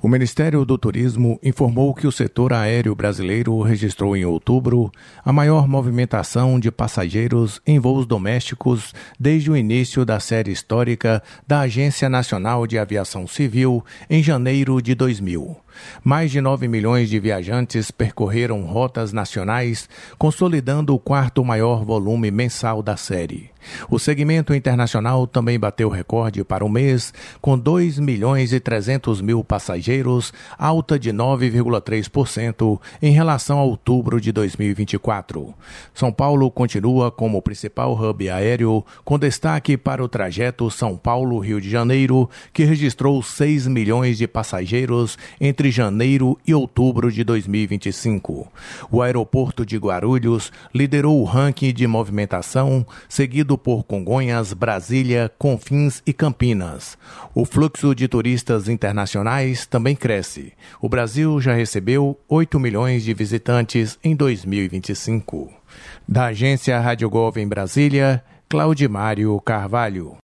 O Ministério do Turismo informou que o setor aéreo brasileiro registrou em outubro a maior movimentação de passageiros em voos domésticos desde o início da série histórica da Agência Nacional de Aviação Civil em janeiro de 2000. Mais de 9 milhões de viajantes percorreram rotas nacionais, consolidando o quarto maior volume mensal da série. O segmento internacional também bateu recorde para o mês, com 2 milhões e 300 mil passageiros, alta de 9,3% em relação a outubro de 2024. São Paulo continua como o principal hub aéreo, com destaque para o trajeto São Paulo-Rio de Janeiro, que registrou 6 milhões de passageiros entre janeiro e outubro de 2025. O aeroporto de Guarulhos liderou o ranking de movimentação, seguido por Congonhas, Brasília, Confins e Campinas. O fluxo de turistas internacionais também cresce. O Brasil já recebeu 8 milhões de visitantes em 2025. Da agência Rádio Gov em Brasília, Claudimário Carvalho.